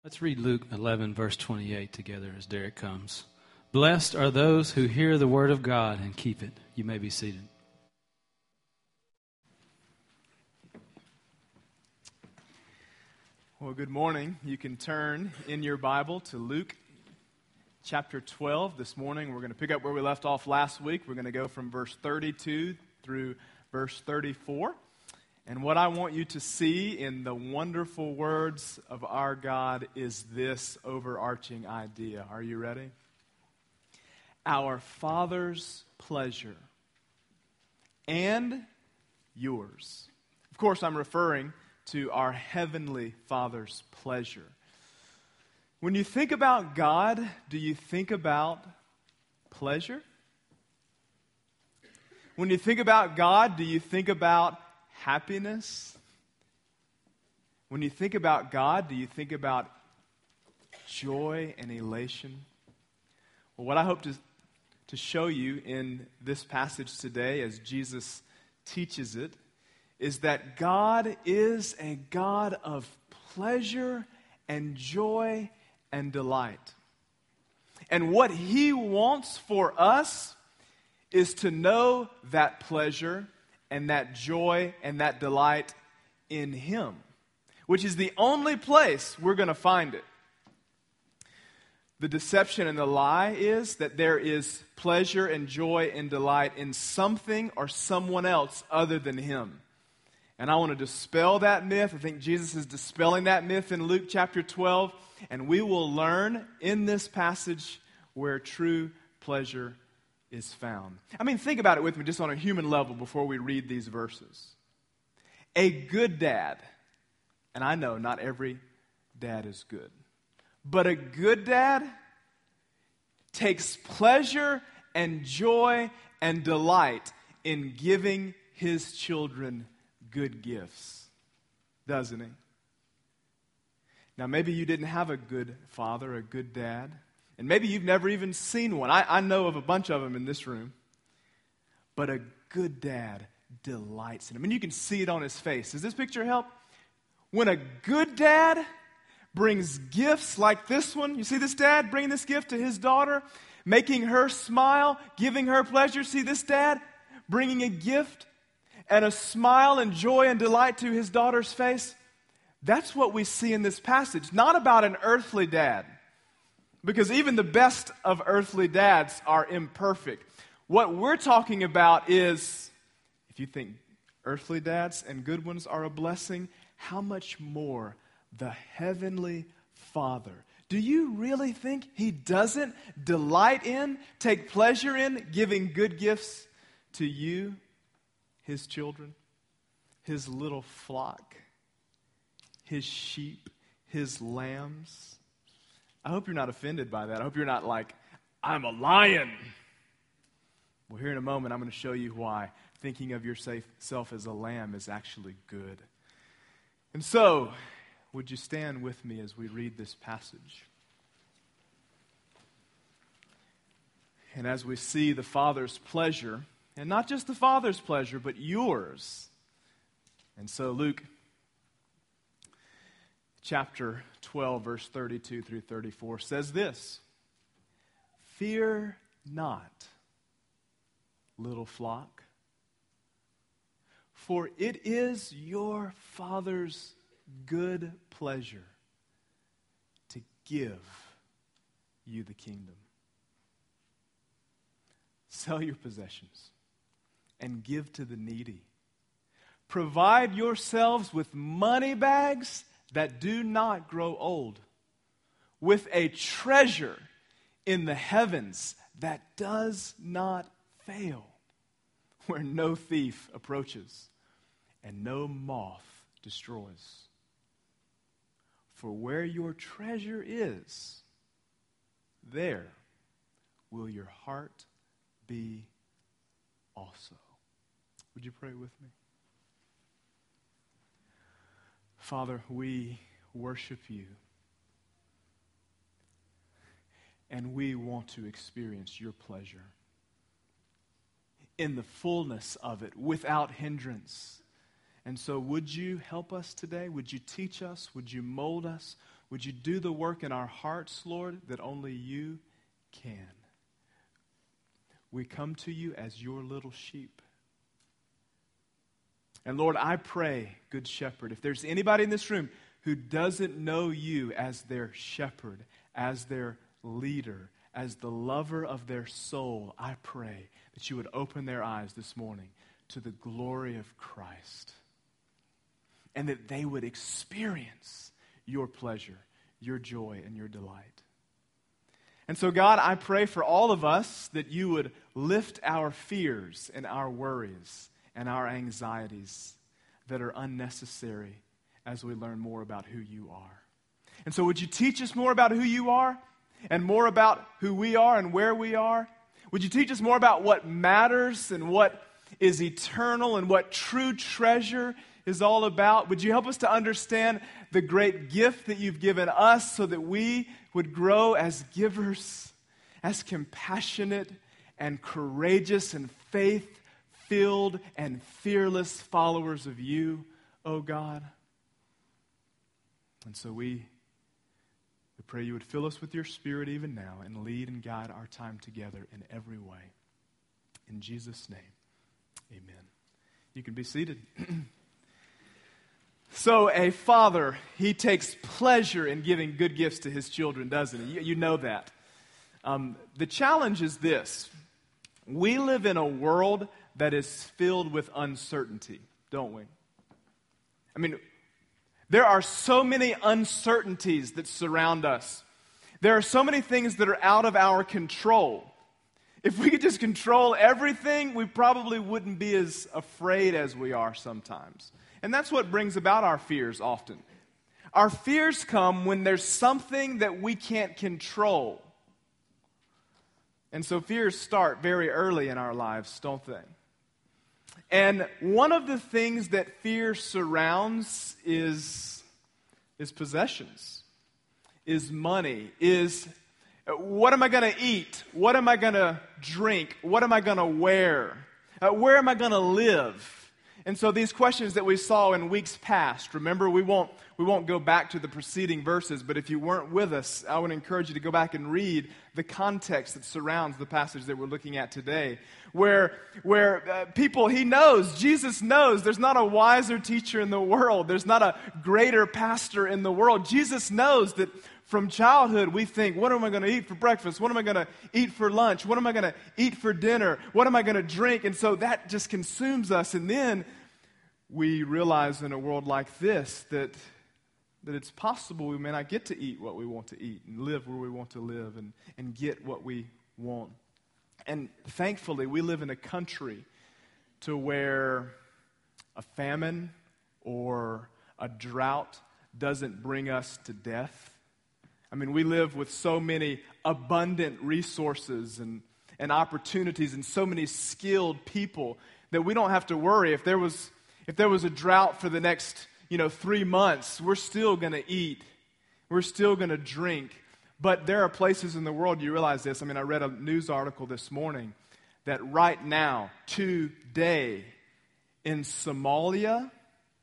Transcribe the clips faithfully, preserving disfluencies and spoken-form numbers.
Let's read Luke eleven, verse twenty-eight together as Derek comes. Blessed are those who hear the word of God and keep it. You may be seated. Well, good morning. You can turn in your Bible to Luke chapter twelve. This morning we're going to pick up where we left off last week. We're going to go from verse thirty-two through verse thirty-four. And what I want you to see in the wonderful words of our God is this overarching idea. Are you ready? Our Father's pleasure and yours. Of course, I'm referring to our Heavenly Father's pleasure. When you think about God, do you think about pleasure? When you think about God, do you think about happiness? When you think about God, do you think about joy and elation? Well, what I hope to, to show you in this passage today as Jesus teaches it is that God is a God of pleasure and joy and delight. And what He wants for us is to know that pleasure and that joy and that delight in Him, which is the only place we're going to find it. The deception and the lie is that there is pleasure and joy and delight in something or someone else other than Him. And I want to dispel that myth. I think Jesus is dispelling that myth in Luke chapter twelve. And we will learn in this passage where true pleasure is found. I mean, think about it with me just on a human level before we read these verses. A good dad, and I know not every dad is good, but a good dad takes pleasure and joy and delight in giving his children good gifts, doesn't he? Now, maybe you didn't have a good father, a good dad, and maybe you've never even seen one. I, I know of a bunch of them in this room, but a good dad delights in him, and you can see it on his face. Does this picture help? When a good dad brings gifts like this one, you see this dad bringing this gift to his daughter, making her smile, giving her pleasure. See this dad bringing a gift and a smile and joy and delight to his daughter's face. That's what we see in this passage. Not about an earthly dad, because even the best of earthly dads are imperfect. What we're talking about is, if you think earthly dads and good ones are a blessing, how much more the Heavenly Father. Do you really think He doesn't delight in, take pleasure in giving good gifts to you, His children, His little flock, His sheep, His lambs? I hope you're not offended by that. I hope you're not like, I'm a lion. Well, here in a moment, I'm going to show you why thinking of yourself as a lamb is actually good. And so, would you stand with me as we read this passage? And as we see the Father's pleasure, and not just the Father's pleasure, but yours. And so Luke chapter twelve, verse thirty-two through thirty-four says this: Fear not, little flock, for it is your Father's good pleasure to give you the kingdom. Sell your possessions and give to the needy. Provide yourselves with money bags that do not grow old, with a treasure in the heavens that does not fail, where no thief approaches and no moth destroys. For where your treasure is, there will your heart be also. Would you pray with me? Father, we worship you, and we want to experience your pleasure in the fullness of it, without hindrance. And so would you help us today? Would you teach us? Would you mold us? Would you do the work in our hearts, Lord, that only you can? We come to you as your little sheep. And Lord, I pray, Good Shepherd, if there's anybody in this room who doesn't know you as their shepherd, as their leader, as the lover of their soul, I pray that you would open their eyes this morning to the glory of Christ, and that they would experience your pleasure, your joy, and your delight. And so, God, I pray for all of us that you would lift our fears and our worries and our anxieties that are unnecessary as we learn more about who you are. And so would you teach us more about who you are and more about who we are and where we are? Would you teach us more about what matters and what is eternal and what true treasure is all about? Would you help us to understand the great gift that you've given us so that we would grow as givers, as compassionate and courageous and faith-filled and fearless followers of you, oh God? And so we, we pray you would fill us with your Spirit even now and lead and guide our time together in every way. In Jesus' name, amen. You can be seated. So a father, he takes pleasure in giving good gifts to his children, doesn't he? You, you know that. Um, the challenge is this. We live in a world that is filled with uncertainty, don't we? I mean, there are so many uncertainties that surround us. There are so many things that are out of our control. If we could just control everything, we probably wouldn't be as afraid as we are sometimes. And that's what brings about our fears often. Our fears come when there's something that we can't control. And so fears start very early in our lives, don't they? And one of the things that fear surrounds is, is possessions, is money, is what am I going to eat? What am I going to drink? What am I going to wear? Uh, where am I going to live? And so these questions that we saw in weeks past, remember, we won't we won't go back to the preceding verses, but if you weren't with us, I would encourage you to go back and read the context that surrounds the passage that we're looking at today, where where uh, people, he knows, Jesus knows, there's not a wiser teacher in the world, there's not a greater pastor in the world. Jesus knows that from childhood, we think, what am I going to eat for breakfast? What am I going to eat for lunch? What am I going to eat for dinner? What am I going to drink? And so that just consumes us. And then we realize in a world like this that, that it's possible we may not get to eat what we want to eat and live where we want to live and, and get what we want. And thankfully, we live in a country to where a famine or a drought doesn't bring us to death. I mean, we live with so many abundant resources and, and opportunities and so many skilled people that we don't have to worry. If there was if there was a drought for the next, you know, three months, we're still going to eat. We're still going to drink. But there are places in the world, you realize this. I mean, I read a news article this morning that right now, today, in Somalia,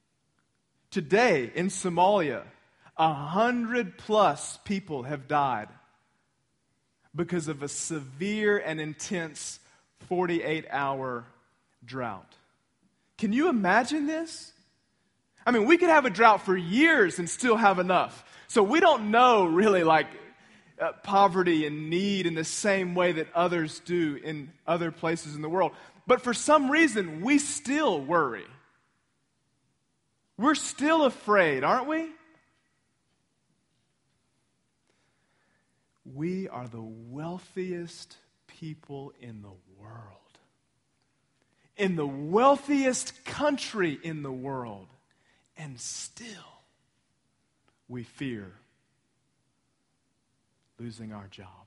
today in Somalia, A hundred plus people have died because of a severe and intense forty-eight hour drought. Can you imagine this? I mean, we could have a drought for years and still have enough. So we don't know really like uh, poverty and need in the same way that others do in other places in the world. But for some reason, we still worry. We're still afraid, aren't we? We are the wealthiest people in the world. In the wealthiest country in the world. And still, we fear losing our job.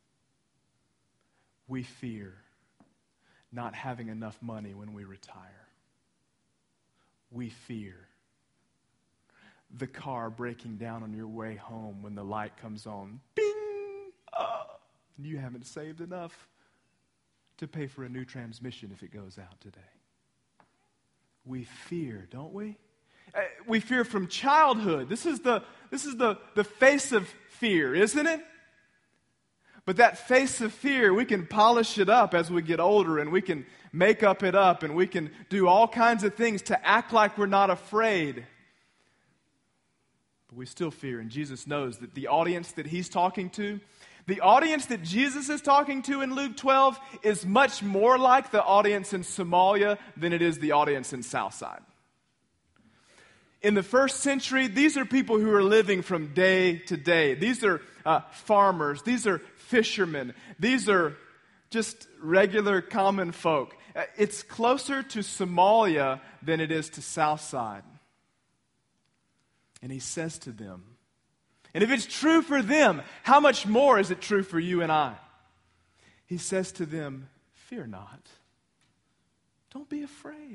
We fear not having enough money when we retire. We fear the car breaking down on your way home when the light comes on. Bing! Oh, and you haven't saved enough to pay for a new transmission if it goes out today. We fear, don't we? Uh, we fear from childhood. This is the, this is the, the face of fear, isn't it? But that face of fear, we can polish it up as we get older, and we can make up it up, and we can do all kinds of things to act like we're not afraid. But we still fear, and Jesus knows that the audience that he's talking to, the audience that Jesus is talking to in Luke twelve is much more like the audience in Somalia than it is the audience in Southside. In the first century, these are people who are living from day to day. These are uh, farmers. These are fishermen. These are just regular common folk. Uh, it's closer to Somalia than it is to Southside. And he says to them, and if it's true for them, how much more is it true for you and I? He says to them, fear not. Don't be afraid.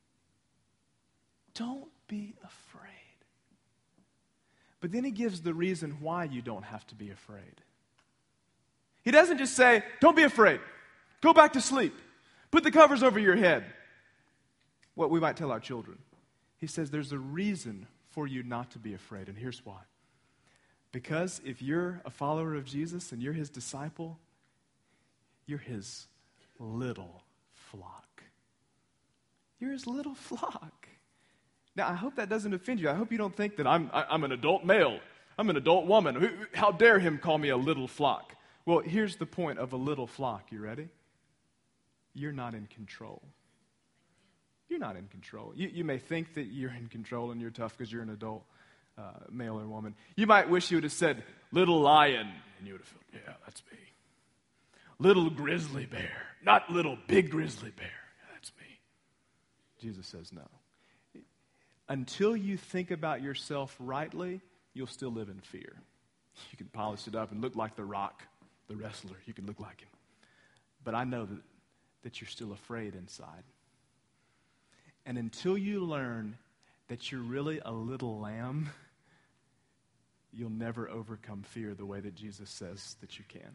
Don't be afraid. But then he gives the reason why you don't have to be afraid. He doesn't just say, don't be afraid. Go back to sleep. Put the covers over your head. What we might tell our children. He says there's a reason for you not to be afraid, and here's why. Because if you're a follower of Jesus and you're his disciple, you're his little flock. You're his little flock. Now, I hope that doesn't offend you. I hope you don't think that I'm, I, I'm an adult male. I'm an adult woman. How dare him call me a little flock? Well, here's the point of a little flock. You ready? You're not in control. You're not in control. You, you may think that you're in control and you're tough because you're an adult uh, male or woman. You might wish you would have said, little lion, and you would have felt, yeah, that's me. Little grizzly bear, not little big grizzly bear. Yeah, that's me. Jesus says no. Until you think about yourself rightly, you'll still live in fear. You can polish it up and look like The Rock, the wrestler. You can look like him. But I know that, that you're still afraid inside. And until you learn that you're really a little lamb, you'll never overcome fear the way that Jesus says that you can.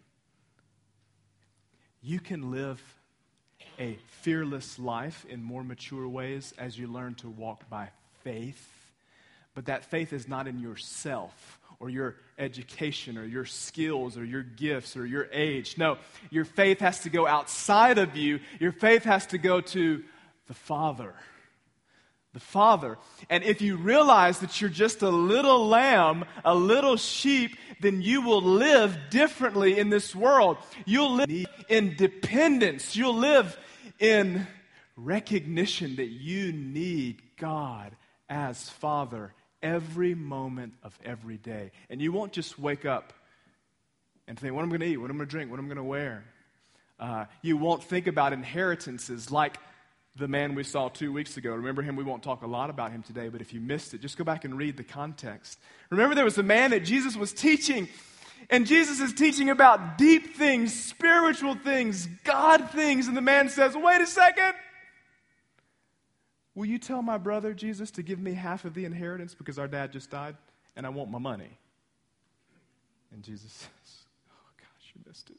You can live a fearless life in more mature ways as you learn to walk by faith, but that faith is not in yourself or your education or your skills or your gifts or your age. No, your faith has to go outside of you. Your faith has to go to the Father. The Father. And if you realize that you're just a little lamb, a little sheep, then you will live differently in this world. You'll live in dependence. You'll live in recognition that you need God as Father every moment of every day. And you won't just wake up and think, what am I going to eat? What am I going to drink? What am I going to wear? Uh, you won't think about inheritances like the man we saw two weeks ago. Remember him? We won't talk a lot about him today, but if you missed it, just go back and read the context. Remember there was a man that Jesus was teaching, and Jesus is teaching about deep things, spiritual things, God things, and the man says, wait a second. Will you tell my brother, Jesus, to give me half of the inheritance because our dad just died and I want my money? And Jesus says, oh gosh, you missed it.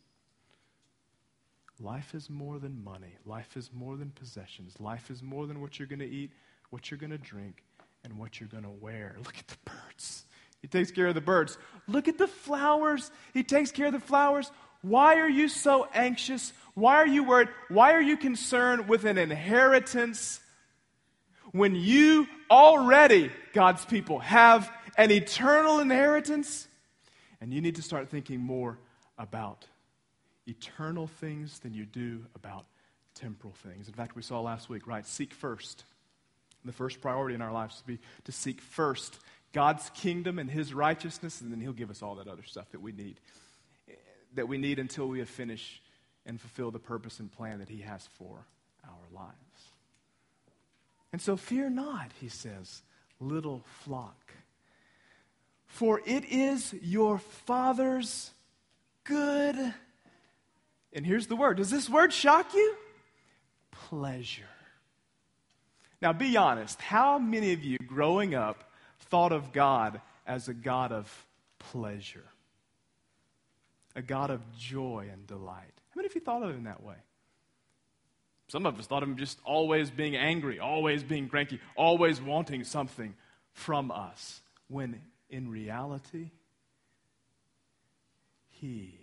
Life is more than money. Life is more than possessions. Life is more than what you're going to eat, what you're going to drink, and what you're going to wear. Look at the birds. He takes care of the birds. Look at the flowers. He takes care of the flowers. Why are you so anxious? Why are you worried? Why are you concerned with an inheritance when you already, God's people, have an eternal inheritance? And you need to start thinking more about eternal things than you do about temporal things. In fact, we saw last week, right? Seek first. The first priority in our lives to be to seek first God's kingdom and his righteousness, and then he'll give us all that other stuff that we need. That we need until we have finished and fulfill the purpose and plan that he has for our lives. And so fear not, he says, little flock. For it is your Father's good. And here's the word. Does this word shock you? Pleasure. Now be honest. How many of you growing up thought of God as a God of pleasure? A God of joy and delight? How many of you thought of him that way? Some of us thought of him just always being angry, always being cranky, always wanting something from us, when in reality, he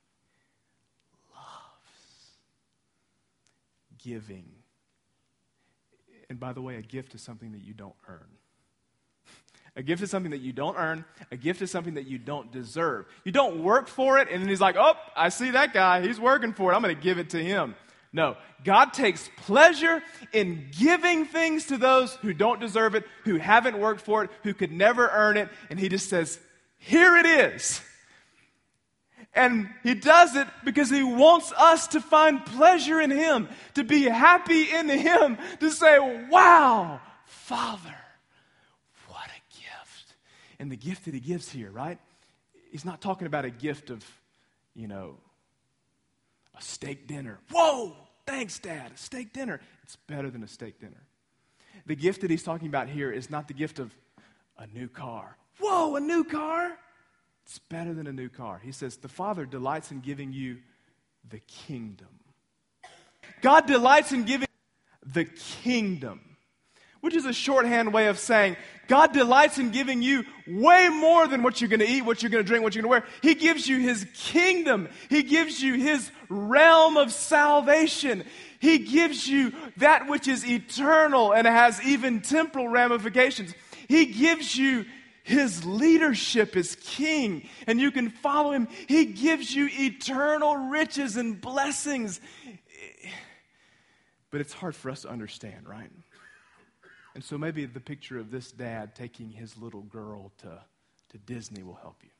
loves giving. And by the way, a gift is something that you don't earn. A gift is something that you don't earn. A gift is something that you don't deserve. You don't work for it, and then he's like, oh, I see that guy. He's working for it. I'm going to give it to him. No, God takes pleasure in giving things to those who don't deserve it, who haven't worked for it, who could never earn it, and he just says, here it is. And he does it because he wants us to find pleasure in him, to be happy in him, to say, wow, Father, what a gift. And the gift that he gives here, right? He's not talking about a gift of, you know, a steak dinner. Whoa, thanks, Dad, a steak dinner. It's better than a steak dinner. The gift that he's talking about here is not the gift of a new car. Whoa, a new car? It's better than a new car. He says, the Father delights in giving you the kingdom. God delights in giving the kingdom, which is a shorthand way of saying God delights in giving you way more than what you're going to eat, what you're going to drink, what you're going to wear. He gives you his kingdom. He gives you his realm of salvation. He gives you that which is eternal and has even temporal ramifications. He gives you his leadership as king, and you can follow him. He gives you eternal riches and blessings. But it's hard for us to understand, right? And so maybe the picture of this dad taking his little girl to, to Disney will help you.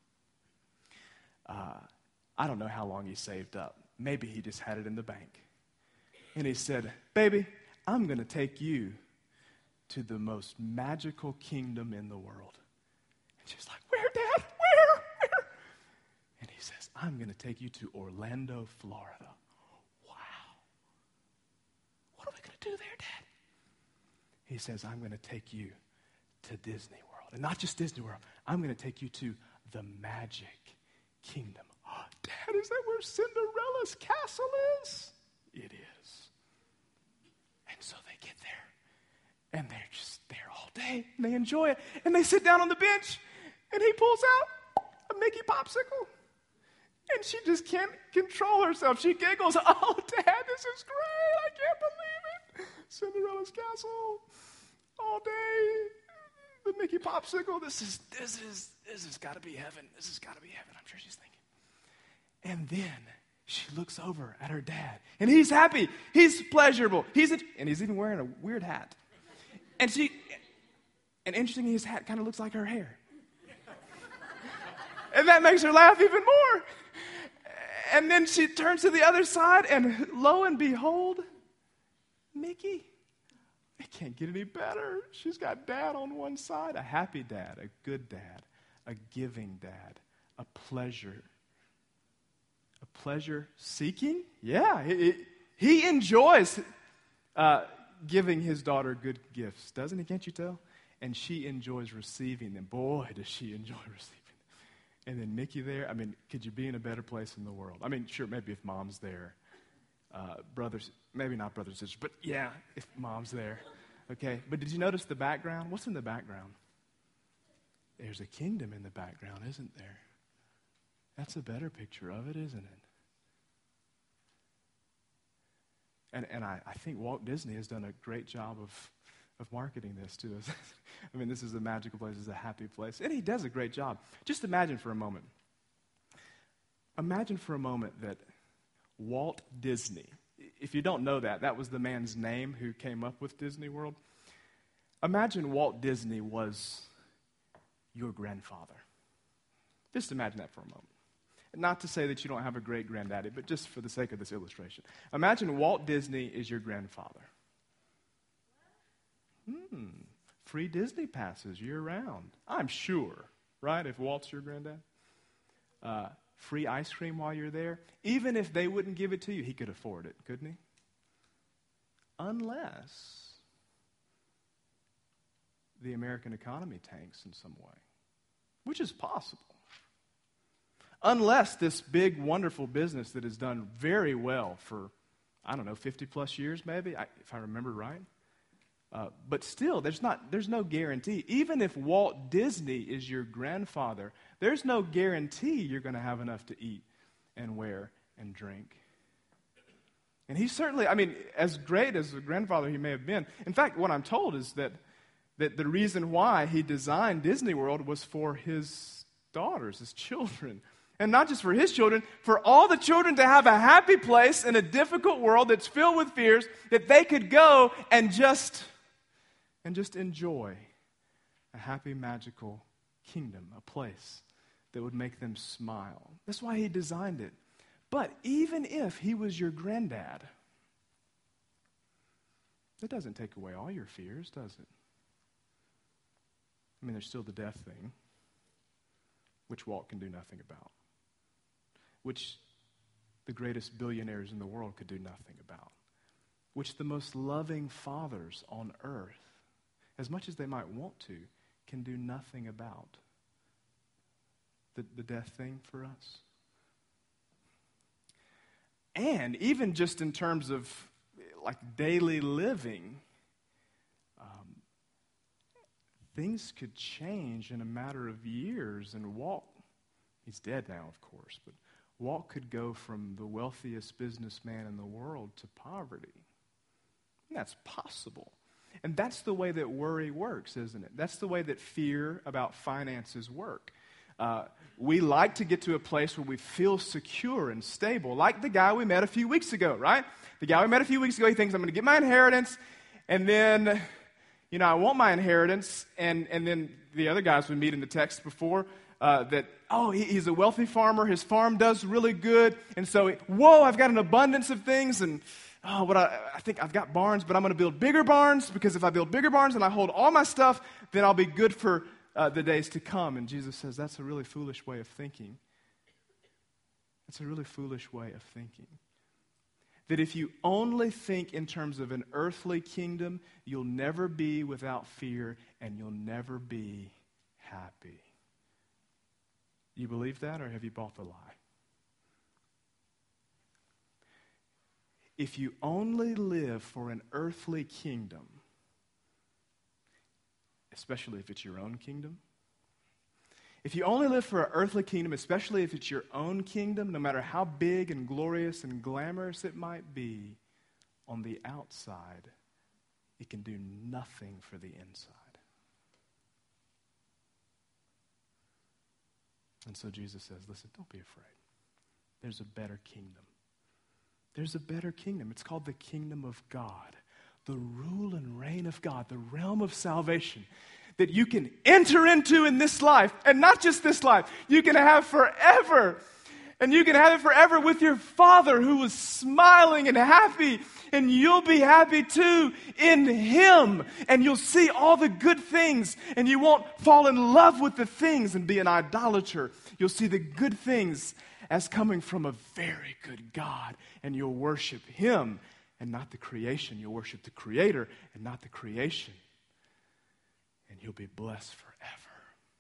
Uh, I don't know how long he saved up. Maybe he just had it in the bank. And he said, baby, I'm going to take you to the most magical kingdom in the world. And she's like, where, Dad? Where? Where? And he says, I'm going to take you to Orlando, Florida. Wow. What are we going to do there, Dad? He says, I'm going to take you to Disney World. And not just Disney World. I'm going to take you to the Magic Kingdom. Oh, Dad, is that where Cinderella's castle is? It is. And so they get there. And they're just there all day. And they enjoy it. And they sit down on the bench. And he pulls out a Mickey popsicle. And she just can't control herself. She giggles. Oh, Dad, this is great. I can't believe it. Cinderella's castle. All day. The Mickey popsicle. This is, this is, this has got to be heaven. This has got to be heaven. I'm sure she's thinking. And then she looks over at her dad. And he's happy. He's pleasurable. He's a, and he's even wearing a weird hat. And she, and interestingly, his hat kind of looks like her hair. And that makes her laugh even more. And then she turns to the other side, and lo and behold, Mickey. It can't get any better. She's got Dad on one side, a happy dad, a good dad, a giving dad, a pleasure. A pleasure seeking? Yeah, he, he enjoys uh, giving his daughter good gifts, doesn't he? Can't you tell? And she enjoys receiving them. Boy, does she enjoy receiving them. And then Mickey there, I mean, could you be in a better place in the world? I mean, sure, maybe if Mom's there. Uh, brothers, maybe not brothers and sisters, but yeah, if Mom's there. Okay, but did you notice the background? What's in the background? There's a kingdom in the background, isn't there? That's a better picture of it, isn't it? And and I, I think Walt Disney has done a great job of, of marketing this to us. I mean, this is a magical place, this is a happy place. And he does a great job. Just imagine for a moment. Imagine for a moment that Walt Disney, if you don't know that, that was the man's name who came up with Disney World. Imagine Walt Disney was your grandfather. Just imagine that for a moment. Not to say that you don't have a great granddaddy, but just for the sake of this illustration. Imagine Walt Disney is your grandfather. Hmm. Free Disney passes year-round. I'm sure, right, if Walt's your granddad? Uh, free ice cream while you're there. Even if they wouldn't give it to you, he could afford it, couldn't he? Unless the American economy tanks in some way, which is possible. Unless this big, wonderful business that has done very well for, I don't know, fifty plus years maybe, I, if I remember right. Uh, but still, there's not there's no guarantee. Even if Walt Disney is your grandfather, there's no guarantee you're going to have enough to eat and wear and drink. And he certainly, I mean, as great as a grandfather he may have been, in fact, what I'm told is that, that the reason why he designed Disney World was for his daughters, his children. And not just for his children, for all the children to have a happy place in a difficult world that's filled with fears, that they could go and just, and just enjoy a happy, magical kingdom, a place that would make them smile. That's why he designed it. But even if he was your granddad, that doesn't take away all your fears, does it? I mean, there's still the death thing, which Walt can do nothing about, which the greatest billionaires in the world could do nothing about, which the most loving fathers on earth, as much as they might want to, can do nothing about. The, the death thing for us. And even just in terms of like daily living, um, things could change in a matter of years. And Walt, he's dead now, of course, but Walt could go from the wealthiest businessman in the world to poverty. And that's possible. And that's the way that worry works, isn't it? That's the way that fear about finances work. Uh, we like to get to a place where we feel secure and stable, like the guy we met a few weeks ago, right? The guy we met a few weeks ago, he thinks, I'm going to get my inheritance, and then, you know, I want my inheritance, and, and then the other guys we meet in the text before, uh, that, oh, he, he's a wealthy farmer, his farm does really good, and so, whoa, I've got an abundance of things, and oh, what I, I think I've got barns, but I'm going to build bigger barns, because if I build bigger barns and I hold all my stuff, then I'll be good for Uh, the days to come. And Jesus says that's a really foolish way of thinking. That's a really foolish way of thinking. That if you only think in terms of an earthly kingdom, you'll never be without fear and you'll never be happy. You believe that, or have you bought the lie? If you only live for an earthly kingdom, especially if it's your own kingdom. If you only live for an earthly kingdom, especially if it's your own kingdom, no matter how big and glorious and glamorous it might be, on the outside, it can do nothing for the inside. And so Jesus says, listen, don't be afraid. There's a better kingdom. There's a better kingdom. It's called the kingdom of God. The rule and reign of God, the realm of salvation that you can enter into in this life, and not just this life, you can have forever. And you can have it forever with your Father who was smiling and happy, and you'll be happy too in Him. And you'll see all the good things, and you won't fall in love with the things and be an idolater. You'll see the good things as coming from a very good God, and you'll worship Him and not the creation. You'll worship the Creator and not the creation. And you'll be blessed forever.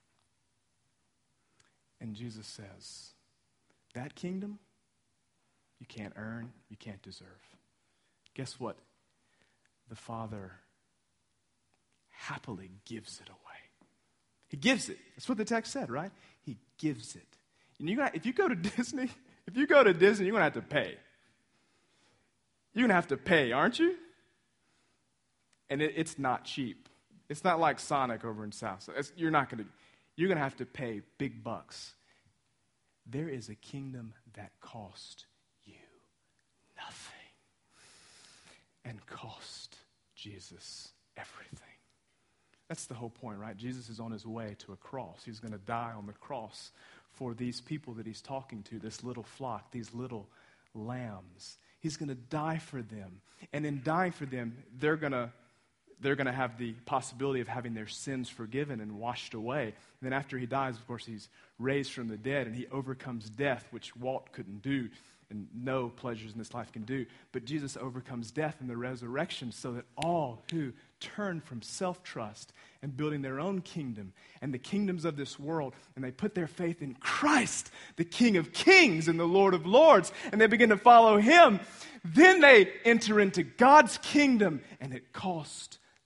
And Jesus says, that kingdom, you can't earn, you can't deserve. Guess what? The Father happily gives it away. He gives it. That's what the text said, right? He gives it. And you if you go to Disney, if you go to Disney, you're going to have to pay. You're going to have to pay, aren't you? And it, it's not cheap. It's not like Sonic over in South. So it's, you're not going to, you're going to have to pay big bucks. There is a kingdom that cost you nothing and cost Jesus everything. That's the whole point, right? Jesus is on his way to a cross. He's going to die on the cross for these people that he's talking to, this little flock, these little lambs. He's going to die for them. And in dying for them, they're going to they're going to have the possibility of having their sins forgiven and washed away. And then after he dies, of course, he's raised from the dead and he overcomes death, which Walt couldn't do and no pleasures in this life can do. But Jesus overcomes death in the resurrection so that all who turn from self-trust and building their own kingdom and the kingdoms of this world, and they put their faith in Christ, the King of Kings and the Lord of Lords, and they begin to follow him, then they enter into God's kingdom, and it cost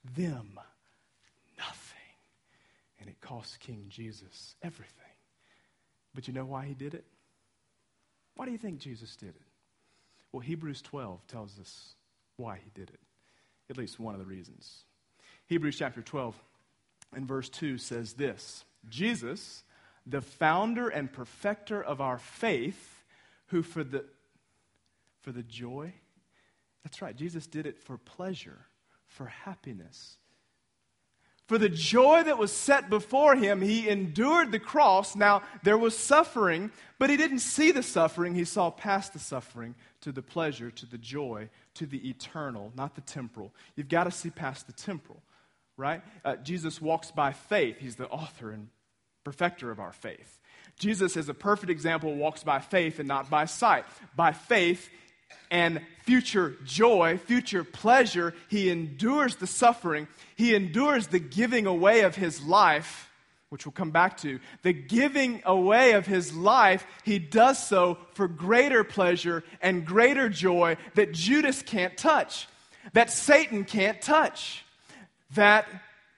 them nothing. And it cost King Jesus everything. But you know why he did it? Why do you think Jesus did it? Well, Hebrews twelve tells us why he did it. At least one of the reasons. Hebrews chapter twelve and verse two says this: Jesus, the founder and perfecter of our faith, who for the for the joy, that's right, Jesus did it for pleasure, for happiness. For the joy that was set before him, he endured the cross. Now, there was suffering, but he didn't see the suffering. He saw past the suffering to the pleasure, to the joy, to the eternal, not the temporal. You've got to see past the temporal, right? Uh, Jesus walks by faith. He's the author and perfecter of our faith. Jesus, as a perfect example, walks by faith and not by sight. By faith and future joy, future pleasure, he endures the suffering. He endures the giving away of his life, which we'll come back to. The giving away of his life, he does so for greater pleasure and greater joy that Judas can't touch, that Satan can't touch, that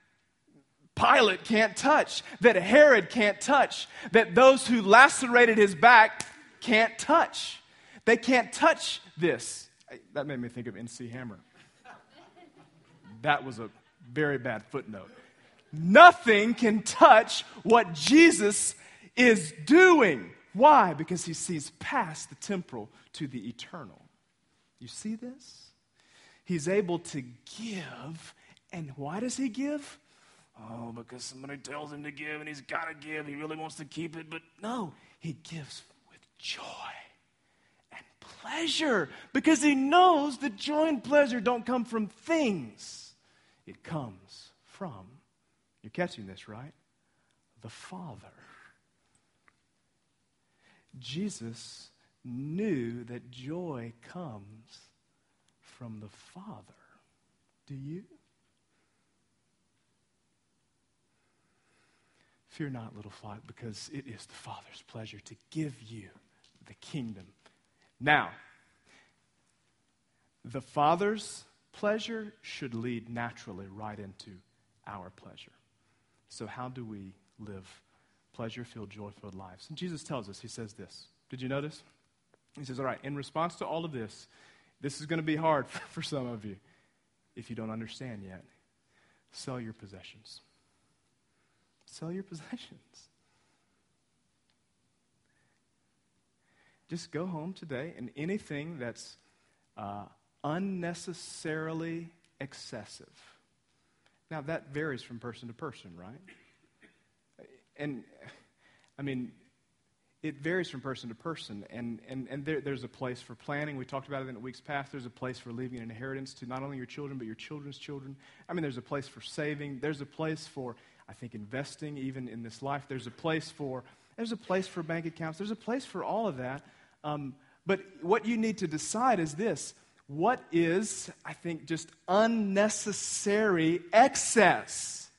Pilate can't touch, that Herod can't touch, that those who lacerated his back can't touch. They can't touch this. That made me think of M C Hammer. That was a very bad footnote. Nothing can touch what Jesus is doing. Why? Because he sees past the temporal to the eternal. You see this? He's able to give. And why does he give? Oh, because somebody tells him to give and he's got to give. He really wants to keep it. But no, he gives with joy and pleasure, because he knows that joy and pleasure don't come from things. It comes from, you're catching this, right? The Father. Jesus knew that joy comes from the Father. Do you? Fear not, little flock, because it is the Father's pleasure to give you the kingdom. Now, the Father's pleasure should lead naturally right into our pleasure. So how do we live pleasure-filled, joy-filled lives? And Jesus tells us, he says this. Did you notice? He says, all right, in response to all of this, this is going to be hard for, for some of you if you don't understand yet. Sell your possessions. Sell your possessions. Just go home today, and anything that's uh, unnecessarily excessive. Now, that varies from person to person, right? And, I mean, it varies from person to person, and, and, and there, there's a place for planning. We talked about it in the weeks past. There's a place for leaving an inheritance to not only your children, but your children's children. I mean, there's a place for saving. There's a place for, I think, investing even in this life. There's a place for, there's a place for bank accounts. There's a place for all of that. Um, but what you need to decide is this. What is, I think, just unnecessary excess?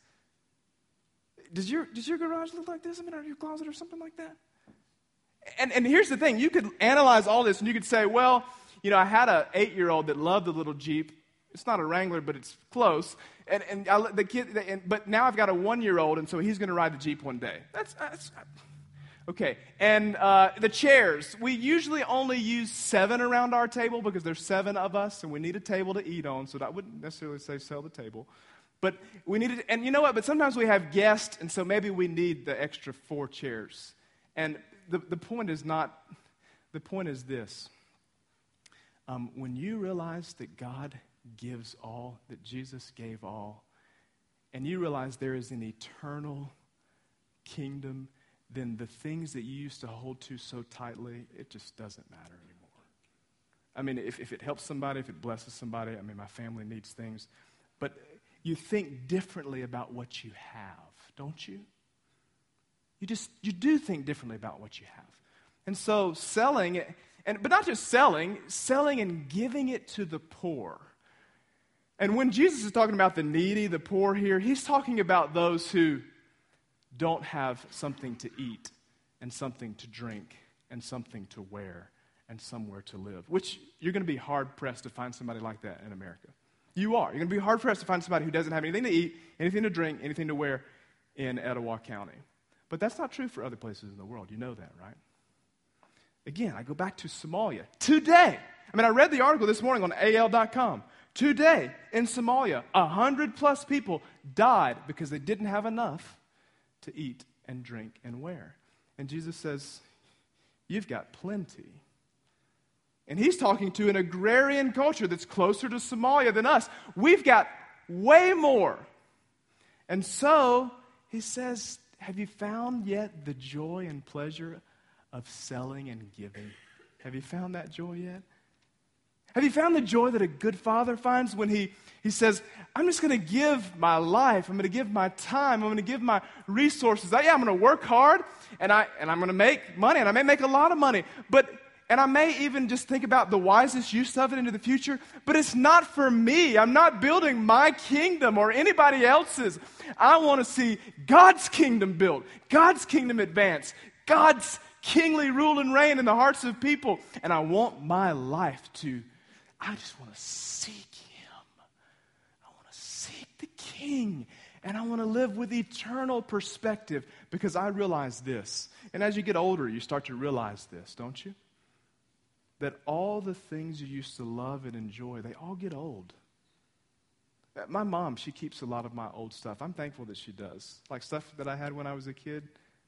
Does your, does your garage look like this? I mean, or your closet or something like that? And, and here's the thing. You could analyze all this and you could say, well, you know, I had an eight-year-old that loved the little Jeep. It's not a Wrangler, but it's close. And, and I, the kid, and, but now I've got a one-year-old, and so he's going to ride the Jeep one day. That's, that's okay. And uh, the chairs, we usually only use seven around our table because there's seven of us, and we need a table to eat on. So I wouldn't necessarily say sell the table. But we need it, and you know what? But sometimes we have guests, and so maybe we need the extra four chairs. And the, the point is not, the point is this. Um, when you realize that God gives all, that Jesus gave all, and you realize there is an eternal kingdom, then the things that you used to hold to so tightly, it just doesn't matter anymore. I mean, if, if it helps somebody, if it blesses somebody, I mean, my family needs things. But you think differently about what you have, don't you? You just, you do think differently about what you have. And so selling, and but not just selling, selling and giving it to the poor. And when Jesus is talking about the needy, the poor here, he's talking about those who don't have something to eat and something to drink and something to wear and somewhere to live, which you're going to be hard-pressed to find somebody like that in America. You are. You're going to be hard-pressed to find somebody who doesn't have anything to eat, anything to drink, anything to wear in Etowah County. But that's not true for other places in the world. You know that, right? Again, I go back to Somalia. Today, I mean, I read the article this morning on A L dot com. Today, in Somalia, a hundred plus people died because they didn't have enough to eat and drink and wear. And Jesus says, you've got plenty. And he's talking to an agrarian culture that's closer to Somalia than us. We've got way more. And so, he says, have you found yet the joy and pleasure of selling and giving? Have you found that joy yet? Have you found the joy that a good father finds when he, he says, I'm just going to give my life, I'm going to give my time, I'm going to give my resources. I, yeah, I'm going to work hard, and, I, and I'm going to make money, and I may make a lot of money, but and I may even just think about the wisest use of it into the future, but it's not for me. I'm not building my kingdom or anybody else's. I want to see God's kingdom built, God's kingdom advance, God's kingly rule and reign in the hearts of people. And I want my life to, I just want to seek Him. I want to seek the King. And I want to live with eternal perspective because I realize this. And as you get older, you start to realize this, don't you? That all the things you used to love and enjoy, they all get old. My mom, she keeps a lot of my old stuff. I'm thankful that she does. Like stuff that I had when I was a kid.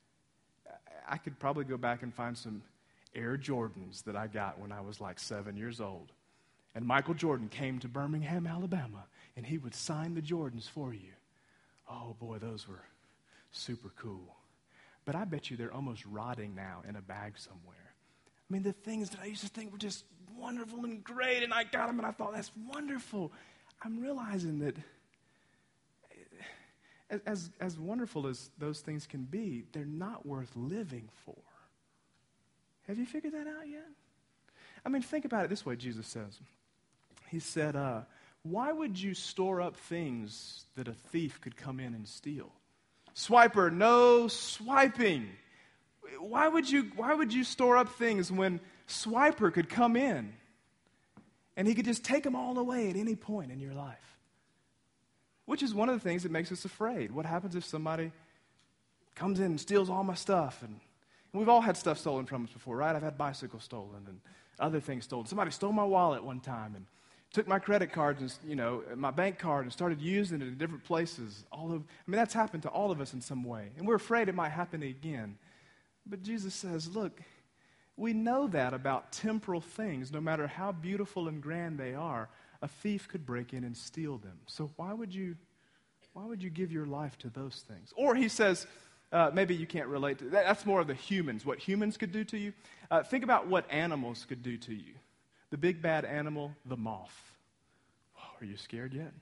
I could probably go back and find some Air Jordans that I got when I was like seven years old. And Michael Jordan came to Birmingham, Alabama, and he would sign the Jordans for you. Oh boy, those were super cool. But I bet you they're almost rotting now in a bag somewhere. I mean, the things that I used to think were just wonderful and great, and I got them, and I thought, that's wonderful. I'm realizing that as, as, as wonderful as those things can be, they're not worth living for. Have you figured that out yet? I mean, think about it this way, Jesus says. He said, uh, why would you store up things that a thief could come in and steal? Swiper, no swiping. Why would you why would you store up things when Swiper could come in and he could just take them all away at any point in your life? Which is one of the things that makes us afraid. What happens if somebody comes in and steals all my stuff? And, and we've all had stuff stolen from us before, right? I've had bicycles stolen and other things stolen. Somebody stole my wallet one time and took my credit cards and, you know, my bank card and started using it in different places. All of, I mean, that's happened to all of us in some way. And we're afraid it might happen again. But Jesus says, look, we know that about temporal things, no matter how beautiful and grand they are, a thief could break in and steal them. So why would you, why would you give your life to those things? Or he says, uh, maybe you can't relate to that. That's more of the humans, what humans could do to you. Uh, think about what animals could do to you. The big bad animal, the moth. Oh, are you scared yet?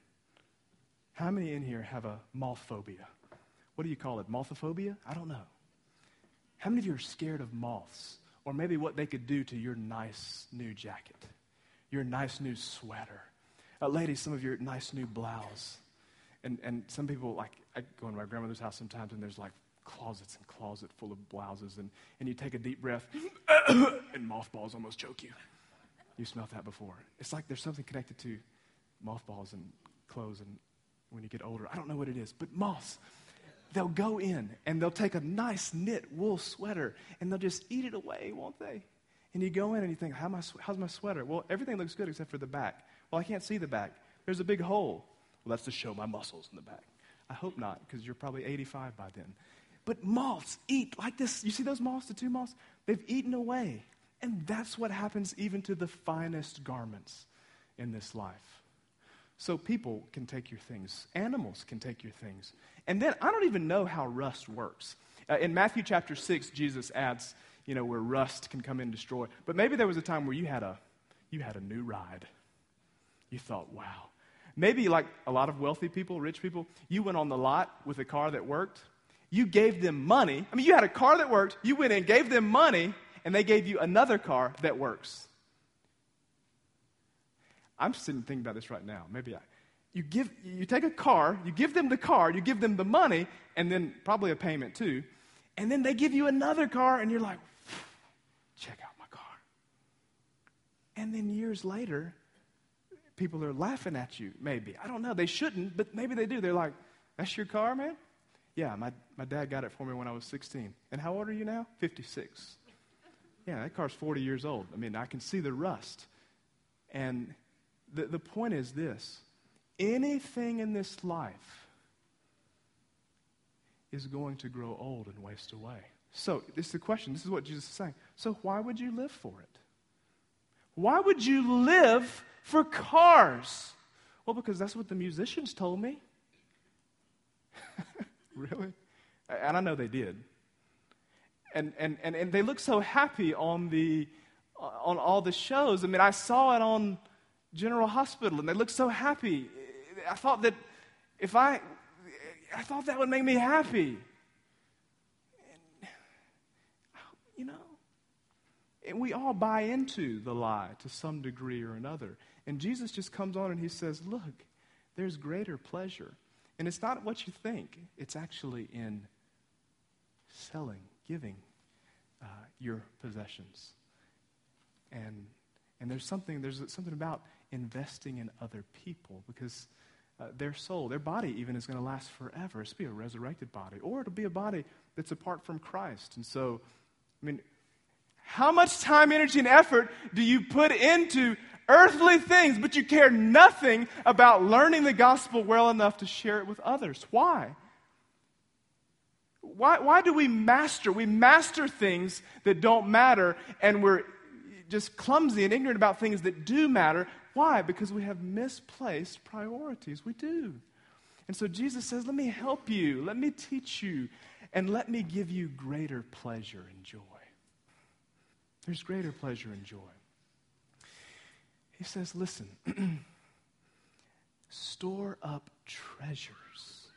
How many in here have a moth phobia? What do you call it? Mothophobia? I don't know. How many of you are scared of moths? Or maybe what they could do to your nice new jacket, your nice new sweater. Uh, ladies, some of your nice new blouse. And and some people, like, I go into my grandmother's house sometimes and there's like closets and closets full of blouses. And, and you take a deep breath and mothballs almost choke you. You smelled that before. It's like there's something connected to mothballs and clothes and when you get older. I don't know what it is, but moths. They'll go in and they'll take a nice knit wool sweater and they'll just eat it away, won't they? And you go in and you think, How my, how's my sweater? Well, everything looks good except for the back. Well, I can't see the back. There's a big hole. Well, that's to show my muscles in the back. I hope not, because you're probably eighty-five by then. But moths eat like this. You see those moths, the two moths? They've eaten away. And that's what happens even to the finest garments in this life. So people can take your things. Animals can take your things. And then I don't even know how rust works. Uh, in Matthew chapter six, Jesus adds, you know, where rust can come in and destroy. But maybe there was a time where you had a, you had a new ride. You thought, wow. Maybe like a lot of wealthy people, rich people, you went on the lot with a car that worked. You gave them money. I mean, you had a car that worked. You went and gave them money, and they gave you another car that works. I'm sitting thinking about this right now. Maybe I, you give, you take a car, you give them the car, you give them the money, and then probably a payment too, and then they give you another car, and you're like, check out my car. And then years later, people are laughing at you, maybe. I don't know. They shouldn't, but maybe they do. They're like, that's your car, man? Yeah, my, my dad got it for me when I was sixteen. And how old are you now? fifty-six. Yeah, that car's forty years old. I mean, I can see the rust. And the, the point is this. Anything in this life is going to grow old and waste away. So, this is the question. This is what Jesus is saying. So, why would you live for it? Why would you live for cars? Well, because that's what the musicians told me. Really? And I know they did. And, and and and they look so happy on the on all the shows. I mean, I saw it on General Hospital, and they look so happy. I thought that if I, I thought that would make me happy. And, you know, and we all buy into the lie to some degree or another. And Jesus just comes on and he says, look, there's greater pleasure. And it's not what you think. It's actually in selling, giving uh, your possessions. And and there's something there's something about investing in other people, because uh, their soul, their body even is going to last forever. It's be a resurrected body, or it'll be a body that's apart from Christ. And so, I mean, how much time, energy, and effort do you put into earthly things, but you care nothing about learning the gospel well enough to share it with others? Why? Why, why do we master? We master things that don't matter, and we're just clumsy and ignorant about things that do matter. Why? Because we have misplaced priorities. We do. And so Jesus says, let me help you, let me teach you, and let me give you greater pleasure and joy. There's greater pleasure and joy. He says, listen, store up treasures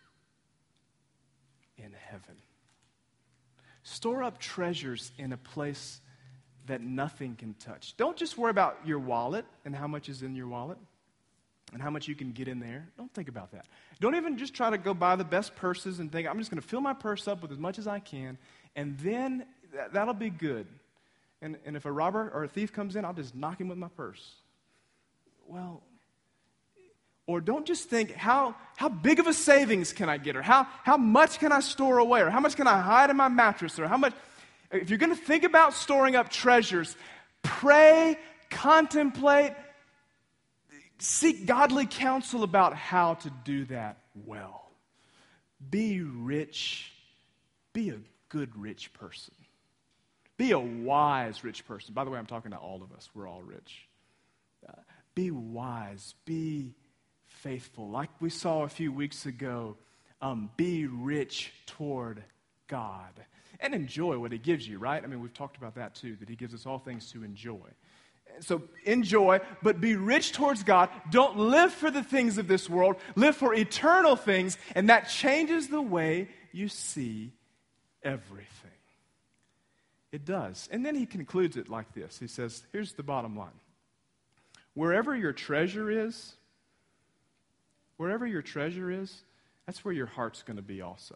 in heaven. Store up treasures in a place that nothing can touch. Don't just worry about your wallet and how much is in your wallet and how much you can get in there. Don't think about that. Don't even just try to go buy the best purses and think, I'm just going to fill my purse up with as much as I can, and then that, that'll be good. And, and if a robber or a thief comes in, I'll just knock him with my purse. Well, or don't just think, how, how big of a savings can I get? Or how, how much can I store away? Or how much can I hide in my mattress? Or how much... If you're going to think about storing up treasures, pray, contemplate, seek godly counsel about how to do that well. Be rich. Be a good rich person. Be a wise rich person. By the way, I'm talking to all of us. We're all rich. Uh, be wise. Be faithful. Like we saw a few weeks ago, um, be rich toward God. And enjoy what he gives you, right? I mean, we've talked about that too, that he gives us all things to enjoy. So enjoy, but be rich towards God. Don't live for the things of this world. Live for eternal things, and that changes the way you see everything. It does. And then he concludes it like this. He says, here's the bottom line. Wherever your treasure is, wherever your treasure is, that's where your heart's going to be also.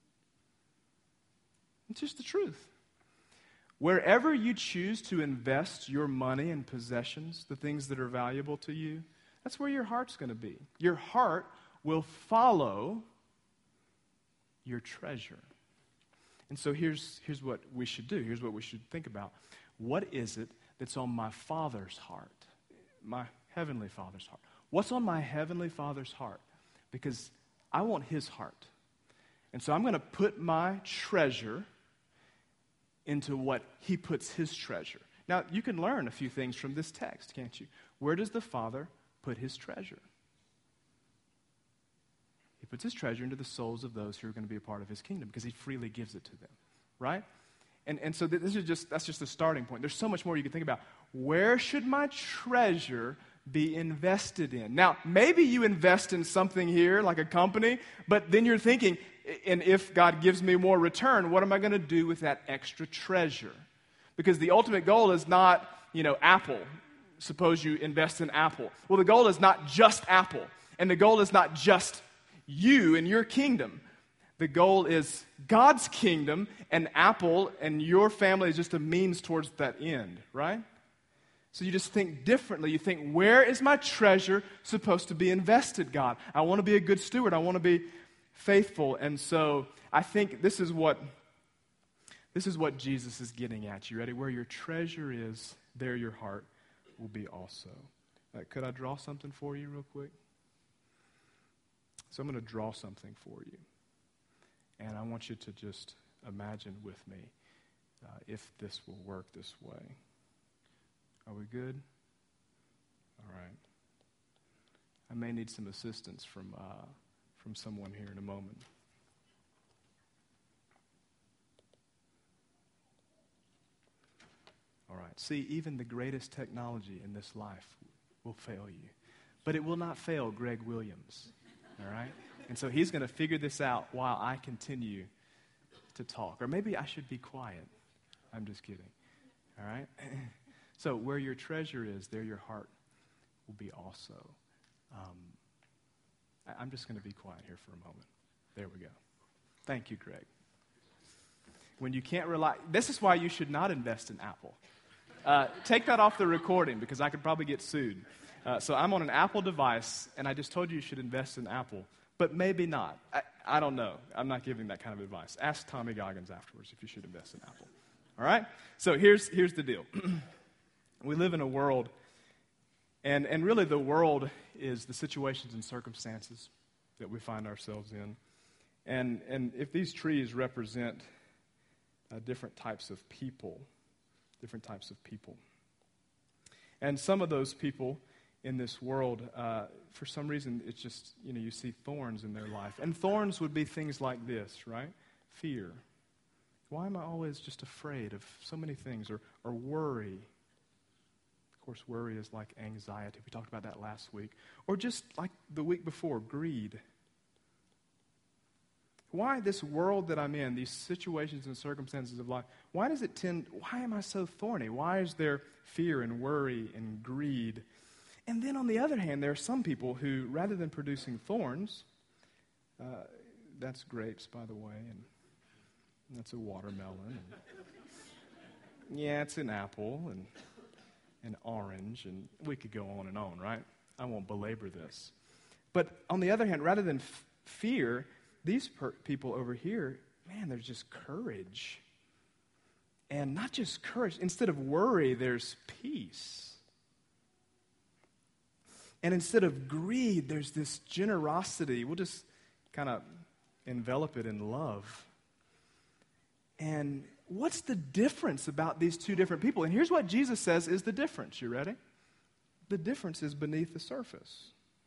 It's just the truth. Wherever you choose to invest your money and possessions, the things that are valuable to you, that's where your heart's going to be. Your heart will follow your treasure. And so here's, here's what we should do. Here's what we should think about. What is it that's on my Father's heart? My Heavenly Father's heart. What's on my Heavenly Father's heart? Because I want His heart. And so I'm going to put my treasure into what He puts His treasure. Now, you can learn a few things from this text, can't you? Where does the Father put His treasure? He puts His treasure into the souls of those who are going to be a part of His kingdom because He freely gives it to them, right? And and so this is just that's just the starting point. There's so much more you can think about. Where should my treasure be invested in? Now, maybe you invest in something here, like a company, but then you're thinking, and if God gives me more return, what am I going to do with that extra treasure? Because the ultimate goal is not, you know, Apple. Suppose you invest in Apple. Well, the goal is not just Apple, and the goal is not just you and your kingdom. The goal is God's kingdom, and Apple and your family is just a means towards that end, right? So you just think differently. You think, where is my treasure supposed to be invested, God? I want to be a good steward. I want to be faithful. And so I think this is what this is what Jesus is getting at. You ready? Where your treasure is, there your heart will be also. Uh, could I draw something for you real quick? So I'm going to draw something for you. And I want you to just imagine with me uh, if this will work this way. Are we good? All right. I may need some assistance from uh, from someone here in a moment. All right. See, even the greatest technology in this life will fail you. But it will not fail Greg Williams. All right? And so he's going to figure this out while I continue to talk. Or maybe I should be quiet. I'm just kidding. All right? So where your treasure is, there your heart will be also. Um, I, I'm just going to be quiet here for a moment. There we go. Thank you, Greg. When you can't rely, this is why you should not invest in Apple. Uh, take that off the recording because I could probably get sued. Uh, so I'm on an Apple device, and I just told you you should invest in Apple, but maybe not. I, I don't know. I'm not giving that kind of advice. Ask Tommy Goggins afterwards if you should invest in Apple. All right? So here's here's the deal. We live in a world, and, and really the world is the situations and circumstances that we find ourselves in. And, and if these trees represent uh, different types of people, different types of people. And some of those people in this world, uh, for some reason, it's just, you know, you see thorns in their life. And thorns would be things like this, right? Fear. Why am I always just afraid of so many things? Or, or worry. Of course, worry is like anxiety. We talked about that last week. Or just like the week before, greed. Why this world that I'm in, these situations and circumstances of life, why does it tend, why am I so thorny? Why is there fear and worry and greed? And then on the other hand, there are some people who, rather than producing thorns, uh, that's grapes, by the way, and that's a watermelon. And yeah, it's an apple and an orange, and we could go on and on, right? I won't belabor this. But on the other hand, rather than f- fear, these per- people over here, man, there's just courage. And not just courage. Instead of worry, there's peace. And instead of greed, there's this generosity. We'll just kind of envelop it in love. And what's the difference about these two different people? And here's what Jesus says is the difference. You ready? The difference is beneath the surface.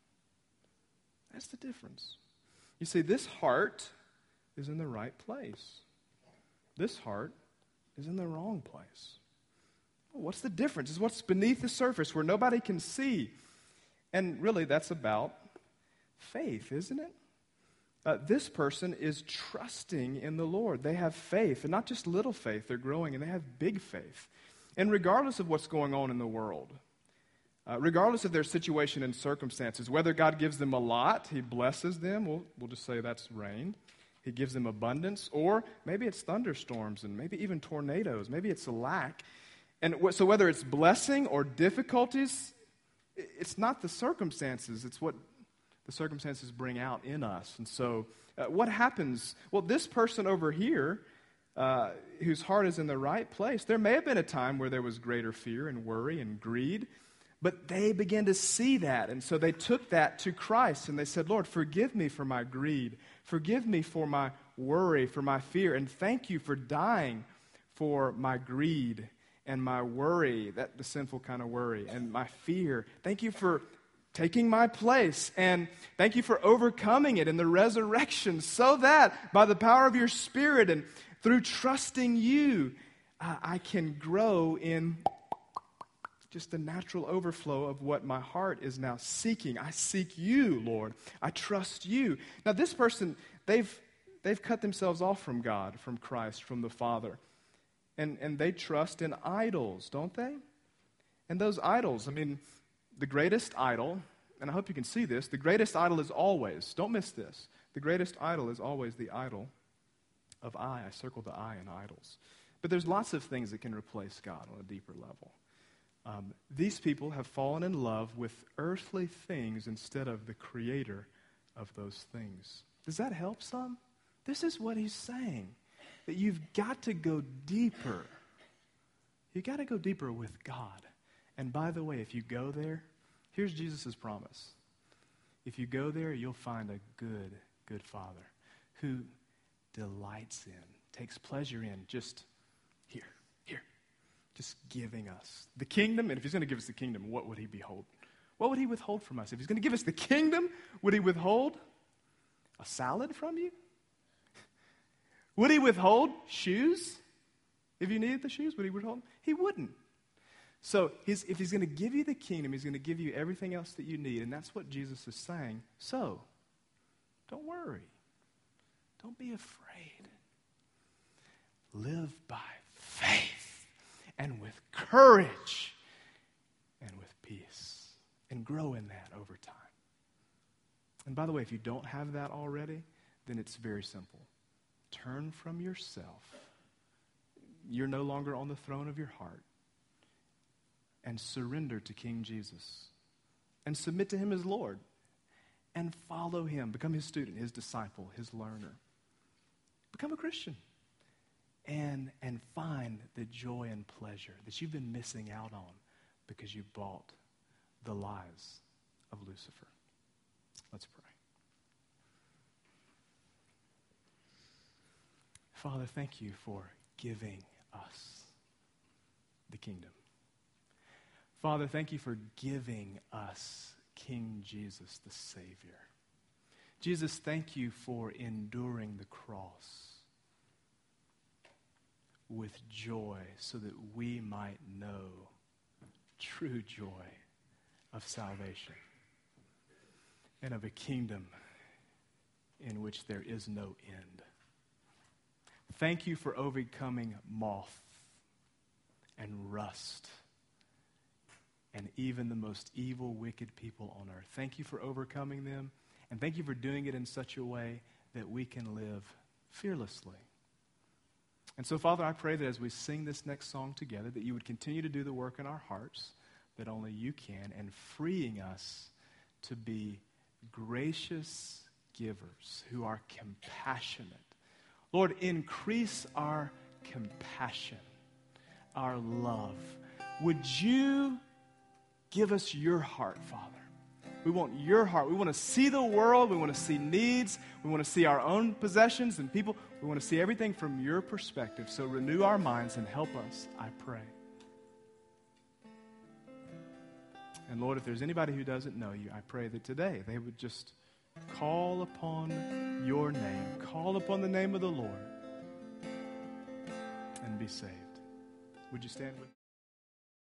That's the difference. You see, this heart is in the right place. This heart is in the wrong place. What's the difference? It's what's beneath the surface where nobody can see. And really, that's about faith, isn't it? Uh, this person is trusting in the Lord. They have faith, and not just little faith. They're growing, and they have big faith. And regardless of what's going on in the world, uh, regardless of their situation and circumstances, whether God gives them a lot, He blesses them, we'll, we'll just say that's rain. He gives them abundance, or maybe it's thunderstorms, and maybe even tornadoes. Maybe it's a lack. And w- so whether it's blessing or difficulties, it's not the circumstances. It's what the circumstances bring out in us. And so uh, what happens? Well, this person over here, uh, whose heart is in the right place, there may have been a time where there was greater fear and worry and greed, but they began to see that. And so they took that to Christ, and they said, Lord, forgive me for my greed. Forgive me for my worry, for my fear, and thank you for dying for my greed and my worry, that the sinful kind of worry, and my fear. Thank you for taking my place, and thank you for overcoming it in the resurrection, so that by the power of your Spirit and through trusting you, uh, I can grow in just the natural overflow of what my heart is now seeking. I seek you, Lord. I trust you. Now, this person, they've they've cut themselves off from God, from Christ, from the Father, and and they trust in idols, don't they? And those idols, I mean, the greatest idol, and I hope you can see this, the greatest idol is always, don't miss this, the greatest idol is always the idol of I. I circled the I in idols. But there's lots of things that can replace God on a deeper level. Um, these people have fallen in love with earthly things instead of the creator of those things. Does that help some? This is what he's saying, that you've got to go deeper. You've got to go deeper with God. And by the way, if you go there, here's Jesus' promise. If you go there, you'll find a good, good Father who delights in, takes pleasure in just here, here, just giving us the kingdom. And if he's going to give us the kingdom, what would he behold? What would he withhold from us? If he's going to give us the kingdom, would he withhold a salad from you? Would he withhold shoes? If you needed the shoes, would he withhold them? He wouldn't. So he's, if he's going to give you the kingdom, he's going to give you everything else that you need. And that's what Jesus is saying. So, don't worry. Don't be afraid. Live by faith and with courage and with peace. And grow in that over time. And by the way, if you don't have that already, then it's very simple. Turn from yourself. You're no longer on the throne of your heart. And surrender to King Jesus. And submit to him as Lord. And follow him. Become his student, his disciple, his learner. Become a Christian. And, and find the joy and pleasure that you've been missing out on because you bought the lies of Lucifer. Let's pray. Father, thank you for giving us the kingdom. Father, thank you for giving us King Jesus, the Savior. Jesus, thank you for enduring the cross with joy so that we might know true joy of salvation and of a kingdom in which there is no end. Thank you for overcoming moth and rust and even the most evil, wicked people on earth. Thank you for overcoming them, and thank you for doing it in such a way that we can live fearlessly. And so, Father, I pray that as we sing this next song together, that you would continue to do the work in our hearts that only you can, and freeing us to be gracious givers who are compassionate. Lord, increase our compassion, our love. Would you give us your heart, Father? We want your heart. We want to see the world. We want to see needs. We want to see our own possessions and people. We want to see everything from your perspective. So renew our minds and help us, I pray. And Lord, if there's anybody who doesn't know you, I pray that today they would just call upon your name. Call upon the name of the Lord and be saved. Would you stand with me?